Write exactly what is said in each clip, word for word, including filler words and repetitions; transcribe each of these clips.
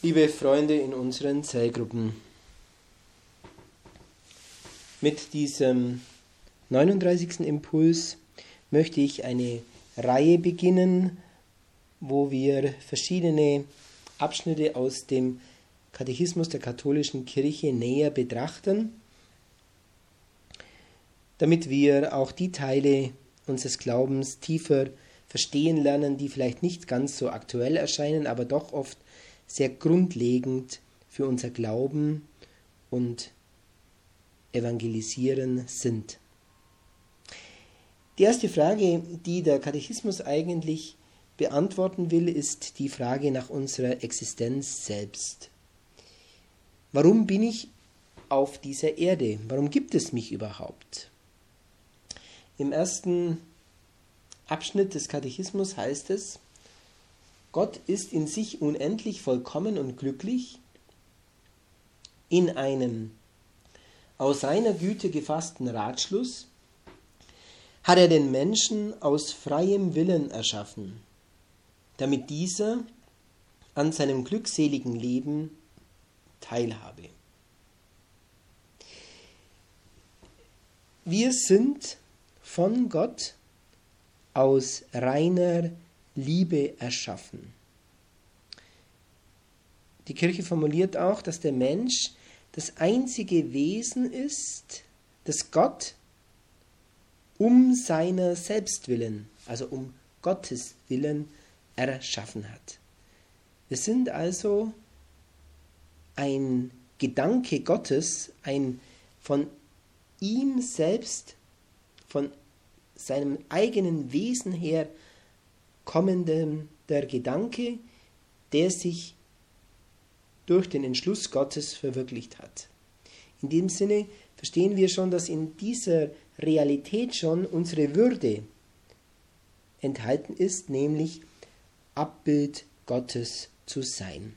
Liebe Freunde in unseren Zellgruppen, mit diesem neununddreißigsten Impuls möchte ich eine Reihe beginnen, wo wir verschiedene Abschnitte aus dem Katechismus der katholischen Kirche näher betrachten, damit wir auch die Teile unseres Glaubens tiefer verstehen lernen, die vielleicht nicht ganz so aktuell erscheinen, aber doch oft sehr grundlegend für unser Glauben und Evangelisieren sind. Die erste Frage, die der Katechismus eigentlich beantworten will, ist die Frage nach unserer Existenz selbst. Warum bin ich auf dieser Erde? Warum gibt es mich überhaupt? Im ersten Abschnitt des Katechismus heißt es: Gott ist in sich unendlich vollkommen und glücklich. In einem aus seiner Güte gefassten Ratschluss hat er den Menschen aus freiem Willen erschaffen, damit dieser an seinem glückseligen Leben teilhabe. Wir sind von Gott aus reiner Liebe erschaffen. Die Kirche formuliert auch, dass der Mensch das einzige Wesen ist, das Gott um seiner selbst willen, also um Gottes Willen, erschaffen hat. Wir sind also ein Gedanke Gottes, ein von ihm selbst, von seinem eigenen Wesen her kommender Gedanke, der sich durch den Entschluss Gottes verwirklicht hat. In dem Sinne verstehen wir schon, dass in dieser Realität schon unsere Würde enthalten ist, nämlich Abbild Gottes zu sein.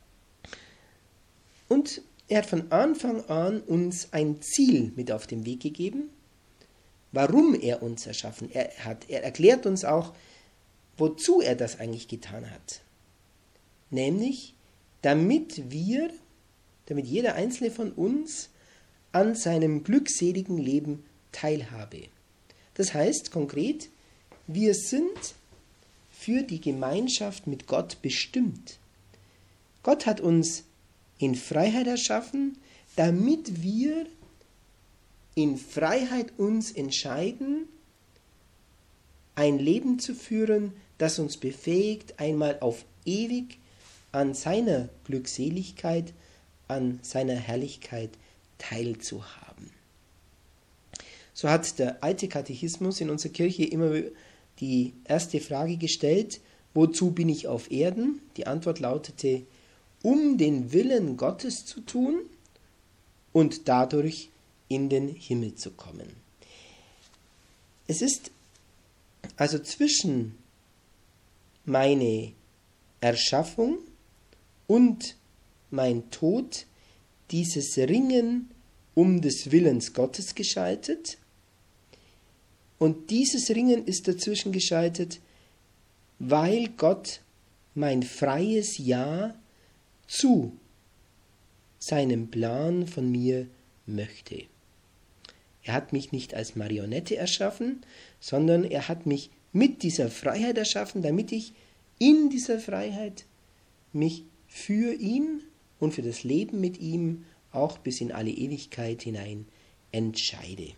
Und er hat von Anfang an uns ein Ziel mit auf den Weg gegeben, warum er uns erschaffen er hat. Er erklärt uns auch, wozu er das eigentlich getan hat. Nämlich, damit wir, damit jeder einzelne von uns an seinem glückseligen Leben teilhabe. Das heißt konkret, wir sind für die Gemeinschaft mit Gott bestimmt. Gott hat uns in Freiheit erschaffen, damit wir in Freiheit uns entscheiden, ein Leben zu führen, das uns befähigt, einmal auf ewig an seiner Glückseligkeit, an seiner Herrlichkeit teilzuhaben. So hat der alte Katechismus in unserer Kirche immer die erste Frage gestellt: Wozu bin ich auf Erden? Die Antwort lautete: Um den Willen Gottes zu tun und dadurch in den Himmel zu kommen. Es ist also zwischen meine Erschaffung und mein Tod dieses Ringen um des Willens Gottes geschaltet, und dieses Ringen ist dazwischen geschaltet, weil Gott mein freies Ja zu seinem Plan von mir möchte. Er hat mich nicht als Marionette erschaffen, sondern er hat mich mit dieser Freiheit erschaffen, damit ich in dieser Freiheit mich für ihn und für das Leben mit ihm auch bis in alle Ewigkeit hinein entscheide.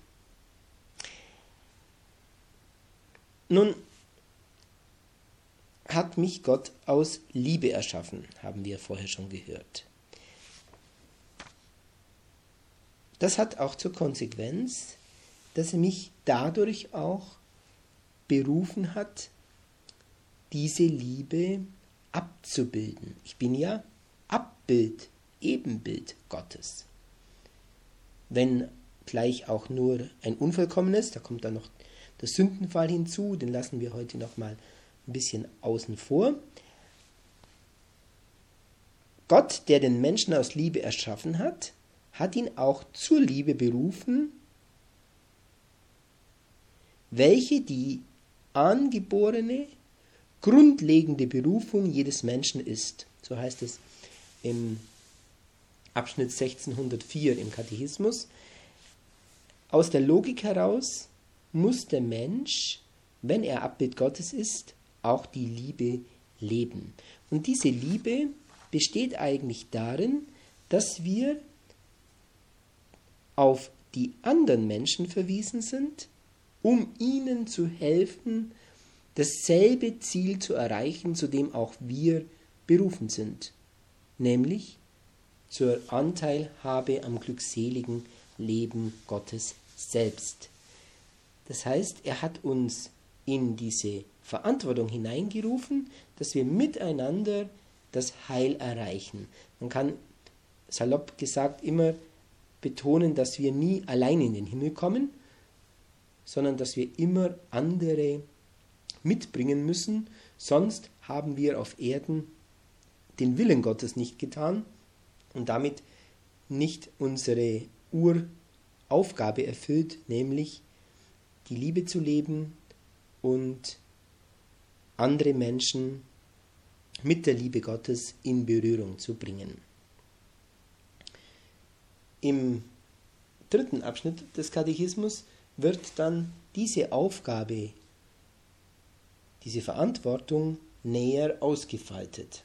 Nun hat mich Gott aus Liebe erschaffen, haben wir vorher schon gehört. Das hat auch zur Konsequenz, dass er mich dadurch auch berufen hat, diese Liebe abzubilden. Ich bin ja Abbild, Ebenbild Gottes. Wenn gleich auch nur ein unvollkommenes, da kommt dann noch der Sündenfall hinzu, den lassen wir heute noch mal ein bisschen außen vor. Gott, der den Menschen aus Liebe erschaffen hat, hat ihn auch zur Liebe berufen, welche die angeborene, grundlegende Berufung jedes Menschen ist. So heißt es im Abschnitt sechzehnhundertvier im Katechismus. Aus der Logik heraus muss der Mensch, wenn er Abbild Gottes ist, auch die Liebe leben. Und diese Liebe besteht eigentlich darin, dass wir auf die anderen Menschen verwiesen sind, um ihnen zu helfen, dasselbe Ziel zu erreichen, zu dem auch wir berufen sind, nämlich zur Anteilhabe am glückseligen Leben Gottes selbst. Das heißt, er hat uns in diese Verantwortung hineingerufen, dass wir miteinander das Heil erreichen. Man kann salopp gesagt immer betonen, dass wir nie allein in den Himmel kommen, sondern dass wir immer andere mitbringen müssen, sonst haben wir auf Erden den Willen Gottes nicht getan und damit nicht unsere Uraufgabe erfüllt, nämlich die Liebe zu leben und andere Menschen mit der Liebe Gottes in Berührung zu bringen. Im dritten Abschnitt des Katechismus wird dann diese Aufgabe, diese Verantwortung näher ausgefaltet.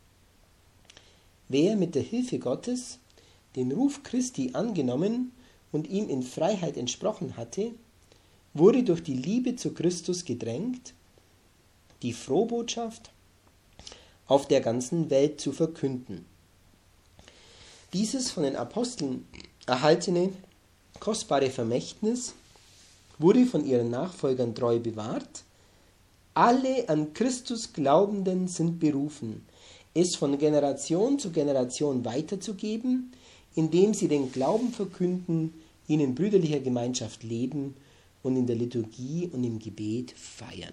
Wer mit der Hilfe Gottes den Ruf Christi angenommen und ihm in Freiheit entsprochen hatte, wurde durch die Liebe zu Christus gedrängt, die Frohbotschaft auf der ganzen Welt zu verkünden. Dieses von den Aposteln erhaltene kostbare Vermächtnis wurde von ihren Nachfolgern treu bewahrt. Alle an Christus Glaubenden sind berufen, es von Generation zu Generation weiterzugeben, indem sie den Glauben verkünden, ihn in brüderlicher Gemeinschaft leben und in der Liturgie und im Gebet feiern.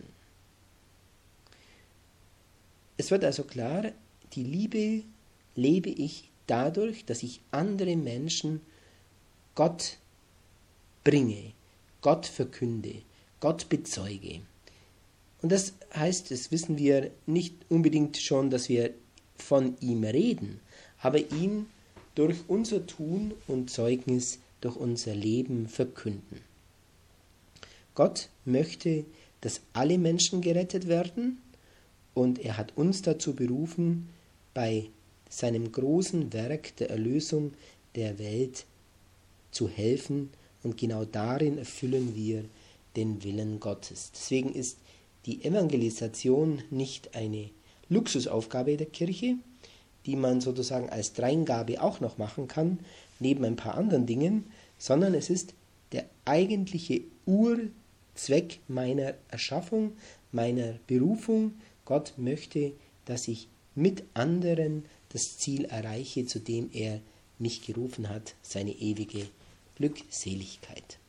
Es wird also klar, die Liebe lebe ich dadurch, dass ich andere Menschen Gott bringe, Gott verkünde, Gott bezeuge. Und das heißt, das wissen wir nicht unbedingt schon, dass wir von ihm reden, aber ihn durch unser Tun und Zeugnis, durch unser Leben verkünden. Gott möchte, dass alle Menschen gerettet werden und er hat uns dazu berufen, bei seinem großen Werk der Erlösung der Welt zu helfen und genau darin erfüllen wir den Willen Gottes. Deswegen ist die Evangelisation nicht eine Luxusaufgabe der Kirche, die man sozusagen als Dreingabe auch noch machen kann, neben ein paar anderen Dingen, sondern es ist der eigentliche Urzweck meiner Erschaffung, meiner Berufung. Gott möchte, dass ich mit anderen das Ziel erreiche, zu dem er mich gerufen hat, seine ewige Glückseligkeit.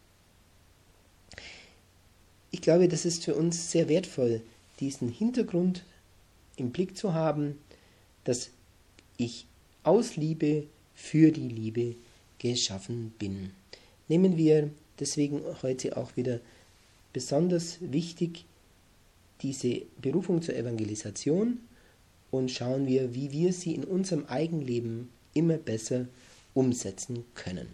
Ich glaube, das ist für uns sehr wertvoll, diesen Hintergrund im Blick zu haben, dass ich aus Liebe für die Liebe geschaffen bin. Nehmen wir deswegen heute auch wieder besonders wichtig diese Berufung zur Evangelisation und schauen wir, wie wir sie in unserem Eigenleben immer besser umsetzen können.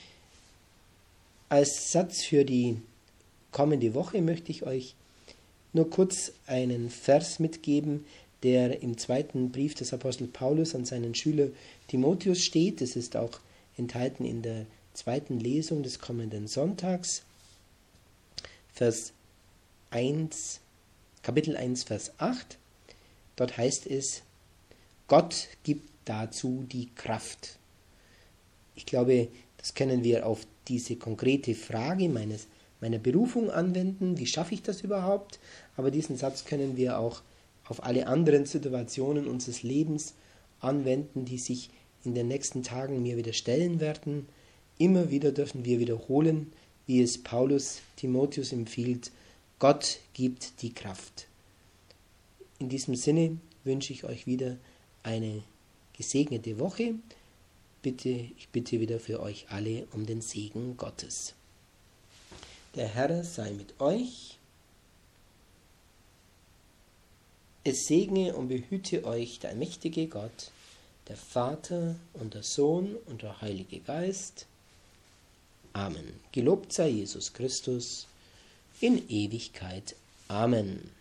Als Satz für die kommende Woche möchte ich euch nur kurz einen Vers mitgeben, der im zweiten Brief des Apostel Paulus an seinen Schüler Timotheus steht. Das ist auch enthalten in der zweiten Lesung des kommenden Sonntags. Vers eins, Kapitel eins, Vers acht. Dort heißt es, Gott gibt dazu die Kraft. Ich glaube, das können wir auf diese konkrete Frage meines, meiner Berufung anwenden. Wie schaffe ich das überhaupt? Aber diesen Satz können wir auch auf alle anderen Situationen unseres Lebens anwenden, die sich in den nächsten Tagen mir wieder stellen werden. Immer wieder dürfen wir wiederholen, wie es Paulus Timotheus empfiehlt, Gott gibt die Kraft. In diesem Sinne wünsche ich euch wieder eine gesegnete Woche. Bitte, ich bitte wieder für euch alle um den Segen Gottes. Der Herr sei mit euch. Es segne und behüte euch der allmächtige Gott, der Vater und der Sohn und der Heilige Geist. Amen. Gelobt sei Jesus Christus in Ewigkeit. Amen.